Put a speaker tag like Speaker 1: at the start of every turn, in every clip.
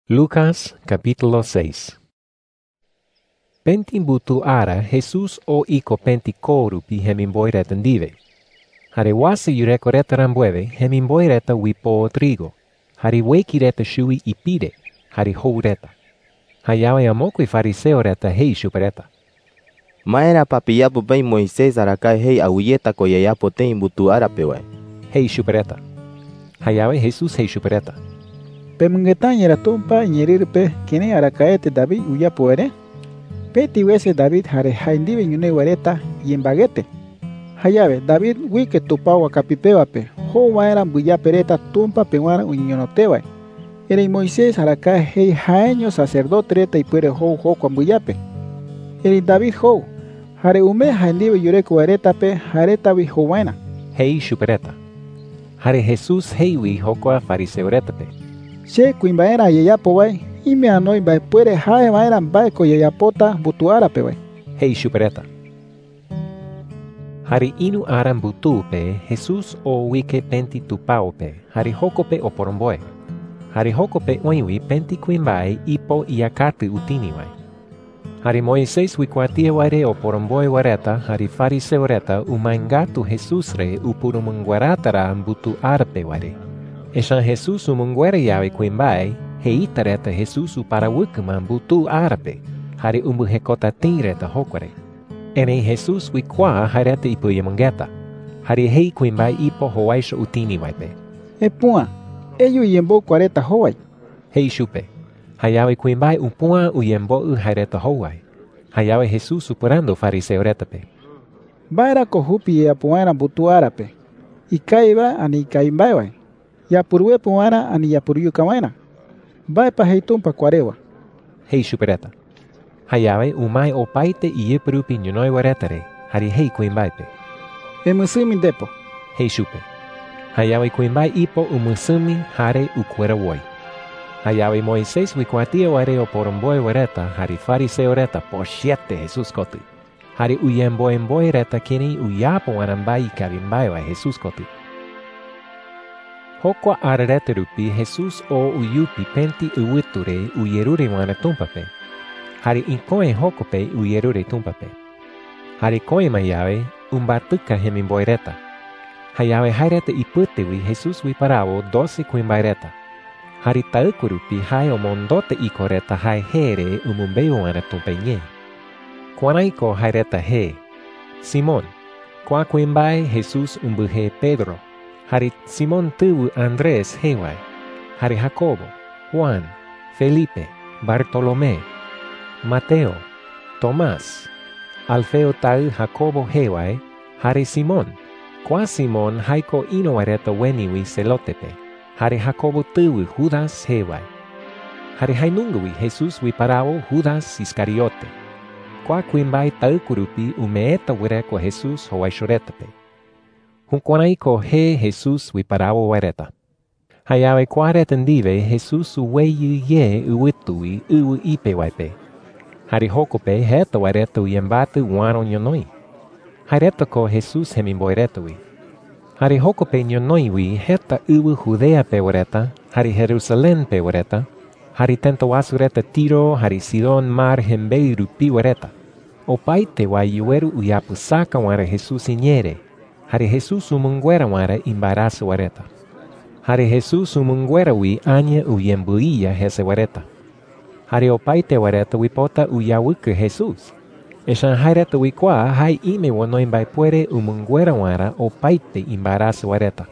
Speaker 1: Lucas capítulo 6. Pentin butu ara Jesus o iko penti korupi hemimboireta ndive. Hare wasi yurekoreta rambueve hemimboireta wipo trigo. Hare wekireta shui ipide. Hare houreta. Hayawe amokui fariseoreta hei shupereta.
Speaker 2: Maera papiyapo bai Moisés arakai hei auyeta koyayapo tein butu ara pewe.
Speaker 1: Hei shupereta. Hayawe Jesus hei shupereta.
Speaker 3: Pemungetan yera tumpa ñerirpe kene arakaete David uyapo ere. Peti wese David hare haindive ñune wereta yembagete. Hayabe David wike tupawa kapipewape ho waera buyapereta tumpa pewara uñonotewa. Ere Moisés araka hei haeño sacerdote reta ipuere ho kwa buyape. Ere David ho hare ume haindive yureko wereta pe hareta wi ho waena.
Speaker 1: Hei shupereta. Hare Jesus hei wi hokwa fariseoreta pe.
Speaker 3: Che kuimbaera yayapo wai ime anoi bai puere hae vaera bai ko yayapota butuara pe wai.
Speaker 1: Hei shupereta. Hari inu aran butu pe Jesus o wike penti tupao pe. Hari hoko pe oporomboe. Hari hoko pe oiwi penti kuimbai ipo iakati utini wai. Hari Moises wikuatie waire oporomboe wareta hari fariseoreta umaingatu Jesus re upurumungwaratara butu arpe waire. Eshan Jesus umungwere yawe kuimbai, heitareta Jesus uparawukuman butu arape, hari umbuhekota tingreta hokware. Ene Jesus wikwa hareta ipuyemungeta, hari hei kuimbai ipo hoaisho utini waipe.
Speaker 3: Epua, eyu yembo 40 hoai.
Speaker 1: Hei shupe, hayawe kuimbai upua uyembo hareta hoai. Hayawe Jesus upurando fariseoretape.
Speaker 3: Baira kohupi yapuara butu arape. Ikaiba ani ikaimbai wai. Yapurwe puara ani yapuryu kawaina. Bai pa heitumpa kwarewa.
Speaker 1: Hei shupereta. Hayawe umai opaite iye perupi nyunoi waretare. Hari hei kuimbaipe.
Speaker 3: Emusumi depo.
Speaker 1: Hei shupe. Hayawe kuimbai ipo umusumi hare ukwera woi. Hayawe Moises wikuatia wareo poromboe wareta hari fariseoreta poshiete Jesus koti. Hari uyemboe reta kini uyapo wanambai kabimbai wa Jesus koti. Hokwa ararete rupi Jesus o uyupi penti uwiture uyerure wana tumpape. Hari inkoe hokope uyerure tumpape. Hari koe mayawe umbatuka hemimboireta. Hayawe hairete iputewi Jesus wiparavo 12 kuimbaireta. Hari taukurupi hai omondote ikoreta hai here umumbeo wana tumpenye. Kwanaiko haireta he. Simon. Kwa kuimbai Jesus umbuhe Pedro. Hari Simon tuvo Andrés hewai, hari Jacobo, Juan, Felipe, Bartolomé, Mateo, Tomás, Alfeo tau Jacobo hewai, hari Simon, kwa Simon haiko ino wareta weniwi celotepe, hari Jacobo tuvo Judas hewai, hari hainungui Jesus wiparao Judas Iscariote, kwa kuimbai tau kurupi umeeta wireko Jesus hoaishoretepe. Hunkwanaiko he Jesus wiparao wareta. Hayawe kwareta ndive Jesus uweyu ye uwitui uwu ipe waipe. Hari hokope heta wareta uyembatu wano nyonoi. Hareta ko Jesus hemimboiretui. Hari hokope nyonoiwi heta uwu Judea pe wareta, hari Jerusalén pe wareta, hari tentowasureta Tiro, hari Sidon mar hembeiru pi wareta. Opaite wa yueru uyapusaka wara Jesus inyere. Hari Jesus umungwera wara embarazo wareta. Hari Jesus umungwera wi anya uyembuia hese wareta. Hari opaite wareta wipota uyawuke Jesus. Eshan haireta wikwa hai ime wano imbai puere umungwera wara opaite embarazo wareta.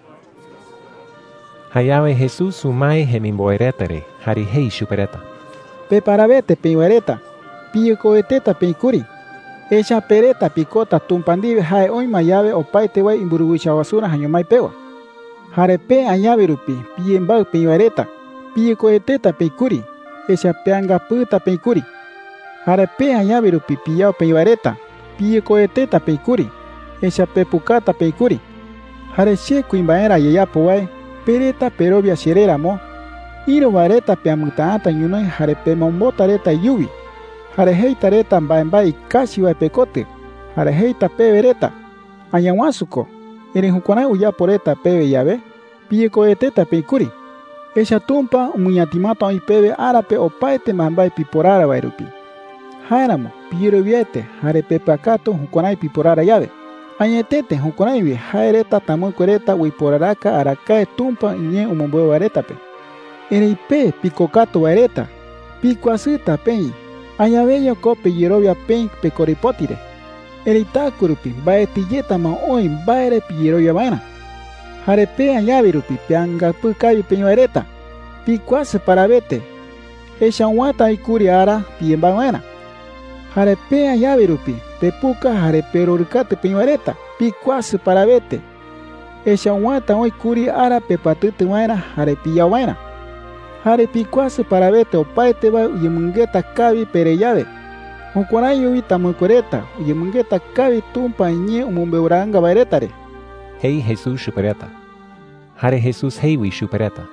Speaker 1: Hayawe Jesus umai hemimboiretare. Hari hei shupereta.
Speaker 3: Pe parabete pe wareta. Piyo koeteta pe kuri. Echa pereta picota tumpandive hae oin mayabe opaite wai imburugucha basura hañomai pewa. Hare pe añabe rupi, piembau peñuareta, pie coeteta peicuri, echa peanga puta peicuri. Hare pe añabe rupi pillao peñuareta, pie coeteta peicuri, echa pepucata peicuri. Hare che cuimbaera yayapo wai, pereta perobia xerera mo. Iro vareta peamutaata ñunoi hare pe mombota reta yubi. Hare heita reta mbaembai kashi wai pecote, hare heita pevereta, ayahuasuco, eren juconai uyaporeta peve yabe, pie coeteta peicuri. Esha tumpa umuñatimato ay pebe arape opaite mambay piporara vairupi. Jainamo piroviete jare pepakato hukonai piporara llave. Añetete hukonaivi jaereta tamuikoreta wiporaraka arakae tumpa iñe umombo varetape. Ereipe picocato vareta. Picuasita pei. Añaveño cope yerovia pen pecoripotire. Eritakurupi baetilleta ma oi baere piyerovia vaina. Jarepe añavirupi pianga pucavi peñuareta. Picuase parabete. Eshanwata ikuri ara piemba vaina. Jarepe añavirupi pepuca jareperoricate peñuareta. Picuase parabete. Eshanwata oi kuri ara pepatute vaina jarepilla vaina. Jarepicuase parabete opaite va uyemungeta cavi pereyave. Hukonayo vita mucoreta uyemungeta cavi tumpa iñe umumbeuranga varetare.
Speaker 1: Hei Jesús supereta. Hare Jesús heiwi supereta.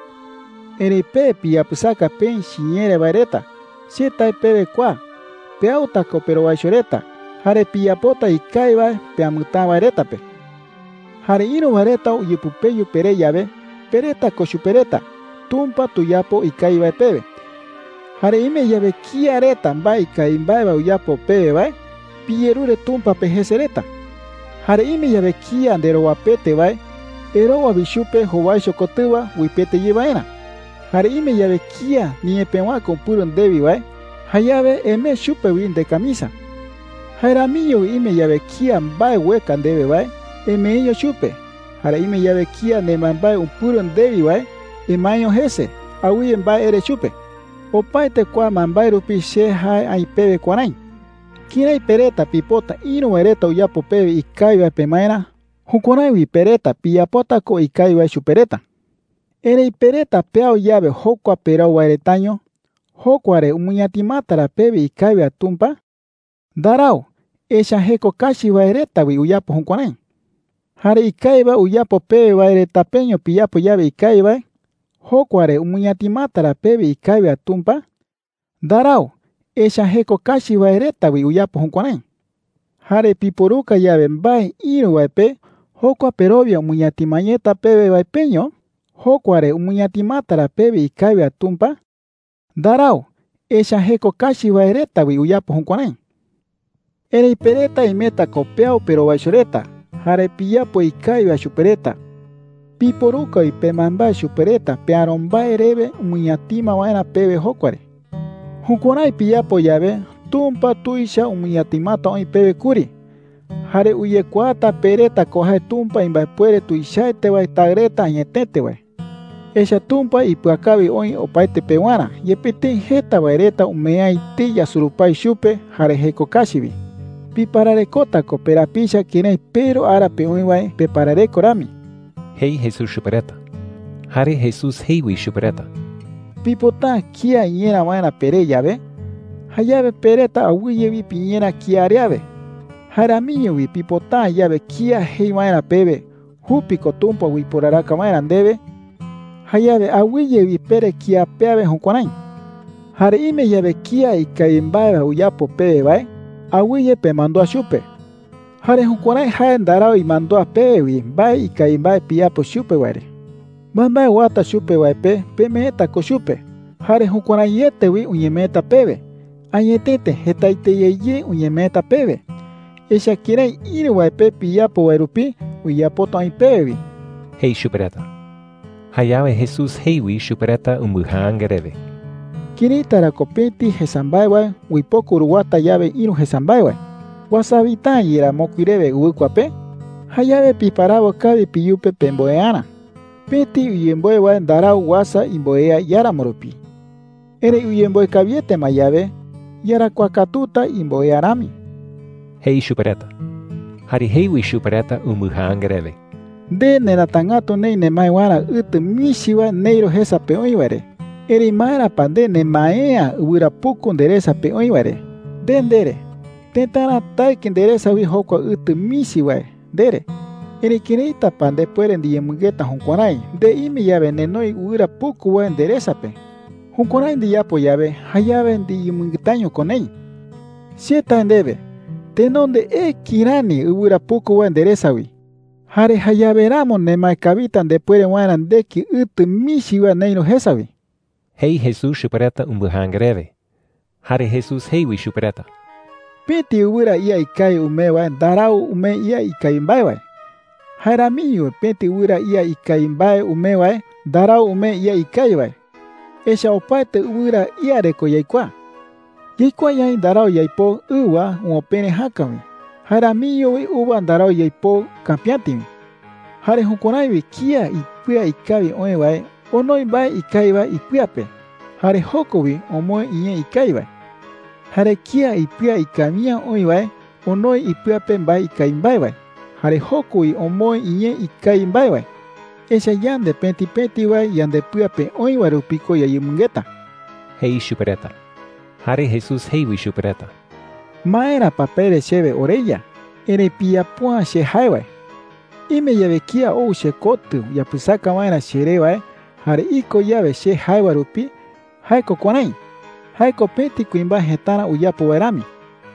Speaker 3: Erepe piapusaka pen xiñere vareta. Sieta pebe kwa. Peauta copero vaixoreta. Hare piapota ikaiva peamuta varetape. Hare ino vareta uyepupeyu pereyave. Pereta koshupereta. Tumpa tuyapo ikaiva pebe. Hare ime llave kiareta mbai kaimbaeva uyapo pebe vai. Pierure tumpa pejesereta. Hare ime llave kia anderoa pete vai. Eroa bishupe hovai shokotua wipete llevaena. Hare ime llave kia ni pewa con puro debi vai. Hayave eme shupe win de camisa. Jaramillo ime llave kia mbai hueca debe vai. Eme ello shupe. Hare ime llave kia ne mambai un puro debi vai. Emaño jese, awi en ba ere chupe. Opaite kwa mambai rupi she hai ai pebe kwanain. Kinai pereta pipota ino ereta uyapo pebe ikaiwa pemaina. Hukonaiwi pereta piyapota ko ikaiwa chupereta. Ere pereta peao llave hokwa perao wairetaño. Hokware umuñatimatara pebe ikaiwa tumpa. Darao, esha heko kashi waireta wi uyapo hukonain. Hare ikaiwa uyapo pebe waireta peño piyapo llave ikaiwa. Hokware umuñatimatara pebe ikaiwa tumpa. Darao, esha heko kashi vaereta wi uyapo hukonain. Hare piporuka llave mbai ino vaipe. Hokwa perovia umuñatimañeta pebe vaipeño. Hokware umuñatimatara pebe ikaiwa tumpa. Darao, esha heko kashi vaereta wi uyapo hukonain. Ere pereta imeta copeao pero vaixoreta. Hare piyapo ikaiwa chupereta. Piporuka y pemamba supereta pearomba erebe umuñatima vaina pebe hokware. Hukonai piyapo llave tumpa tuisha umuñatimata oi pebe kuri. Hare uyekuata pereta kojae tumpa imbapuere tuishaete vai tagreta añetete vai. Esha tumpa ipuakabi oi opaite pewana. Yepete jeta vaireta umea itiya surupai shupe hare heko kashibi. Pipararekota ko perapisha kinei pero arape oi vai peparareko rami.
Speaker 1: Hei Jesús supereta. Hare Jesús heiwi supereta.
Speaker 3: Pipota kia iñera vaina pere llave. Hayave pereta awiyevi piñera kia areave. Jaramiñovi pipota llave kia hei vaina pebe. Hupiko tumpa wiporaraka vaina debe. Hayave awiyevi pere kia peave hukonain. Hare ime llave kia ikaimbaeva uyapo pebe vai. Awiye pe mandó a chupe. Hare hukonai haen darao y mandó a pewi, bai y caimbai piapo chupe guare. Mambai wata chupe guaipe, pemeta ko chupe. Hare hukonai yete wi uñemeta pebe. Añetete hetaite yeye uñemeta pebe. Esha kirei iri guaipe piapo guairupi, uyapo toin pewi.
Speaker 1: Hei chupereta. Hayave Jesús heiwi chupereta umbuhangerebe.
Speaker 3: Kiritara kopeti jesambai guai, uipoku uruguata llave iru jesambai guai. Wasabita yera mokuirebe uikwape. Hayave piparabo kabi piyupe pemboeana. Peti uyemboe wa darau wasa imboea yara moropi. Ere uyemboe kabiete mayave. Yara kwakatuta imboea rami.
Speaker 1: Hei chupereta. Hari heiwi chupereta umuhangerebe.
Speaker 3: De neratangato nei nemai wana utu mishiwa neiro hesa peoivare. Ere maera pande nemaea uira puku nderesa peoivare. Dendere. Tentara tai kenderesa wi hokwa utu misi wai dere. Ere kireita pande pueden diemugueta hunkonai. De imi llave nenoi uira puku wai enderesa pe. Hunkonai di yapo llave hayave diemuguetaño konei. Sieta endebe. Tenonde kirani uira puku wai enderesa wi. Jare hayaveramo nema kavitan de puere waran deki utu mishiwa neino hesavi.
Speaker 1: Hei Jesus chupareta umbuhangreve. Hare Jesus heiwi chupareta.
Speaker 3: Peti uwira ia ikai umewa darau ume ia ikai mbaiwa. Hairamiyo peti uwira ia ikai mbai umewa darau ume ia ikai wa. Esha opate uwira ia reko yaikwa. Yaikwa yai darau yaipo uwa uopene hakami. Hairamiyo uwa darau yaipo kampiantimi. Hare hukonaiwi kia ipua ikawi oewa onoi bai ikaiwa ipuape. Hare hokowi omoe iye ikaiwa. Hare kia ipua ikamia oiwa onoi ipuape mbai ikaimbaiwa. Hare hokowi omoe iye ikaimbaiwa. Esha yande penti wa yande puape oiwa rupiko ya yumungeta.
Speaker 1: Hei chupareta. Hare Jesus heiwi chupareta.
Speaker 3: Maera papere sheve oreya. Ere pia pua she haiwa. Ime yave kia ou she kotu ya pusaka maena sherewa. Hare iko yave she haiwa rupi. Haiko kwanai. Haiko peti kuimba hetana uyapo wairami.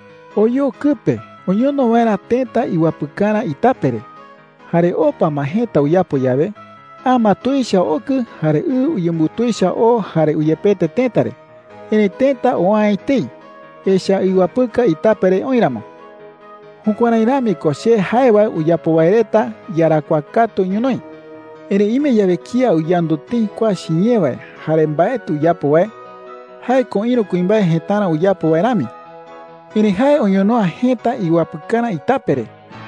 Speaker 3: Oyo kupe. Oyo no waira tenta iwapukana itapere. Hare opa maheta uyapo yave. Ama tuisha oku. Hare uyumbu tuisha o. Hare uyepete tentare. Ene tenta oaitei. Esha iwapuka itapere oiramo. Hukwanairami koshe haiwa uyapo waireta yarakwakato nyunoi. Ere ime yave kia uyanduti kwa shinyewa. Hare mbaetu uyapo wae. Hai ko ino kuimbae hetana uyapo wairami. Ere hai onyonoa heta iwapukana itapere.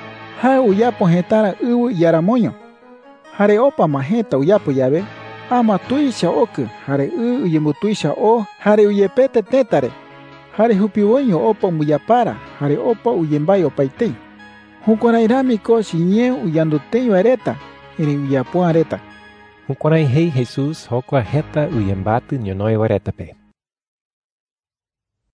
Speaker 3: Hai uyapo hetana uwu yaramoño. Hare opa maheta uyapo yave. Ama tuisha oku. Hare uyembu tuisha o. Hare uyepete tetare. Hare hupiwoño opa muyapara. Hare opa uyembai opaitei. Hukonairami ko shinye uyandutei wareta. Ere uyapo areta.
Speaker 1: Hukonai hei Jesus hokwa heta uyembatu nyonoi waretape.